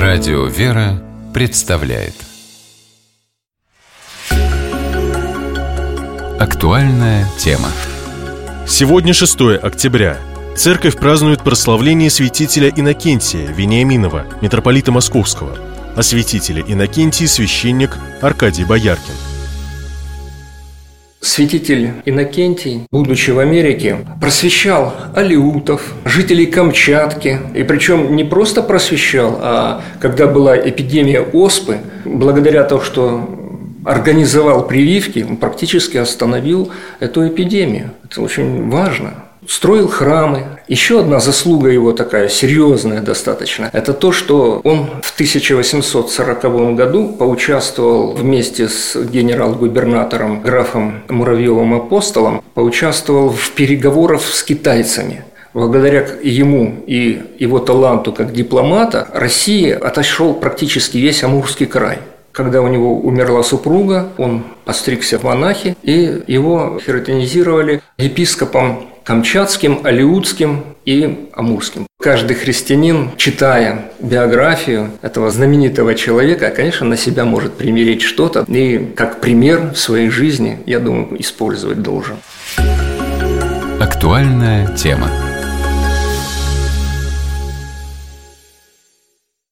Радио «Вера» представляет актуальная тема. Сегодня 6 октября. Церковь празднует прославление святителя Иннокентия Вениаминова, митрополита Московского. О святителе Иннокентии священник Аркадий Бояркин. Святитель Иннокентий, будучи в Америке, просвещал алеутов, жителей Камчатки. И причем не просто просвещал, а когда была эпидемия оспы, благодаря тому, что организовал прививки, он практически остановил эту эпидемию. Это очень важно. Строил храмы. Еще одна заслуга его такая серьезная достаточно, это то, что он в 1840 году поучаствовал вместе с генерал-губернатором графом Муравьевым-Апостолом, поучаствовал в переговорах с китайцами. Благодаря ему и его таланту как дипломата России отошел практически весь Амурский край. Когда у него умерла супруга, он постригся в монахи, и его хироtenizировали епископом Камчатским, Алеутским и Амурским. Каждый христианин, читая биографию этого знаменитого человека, конечно, на себя может примерить что-то и как пример в своей жизни, я думаю, использовать должен. Актуальная тема.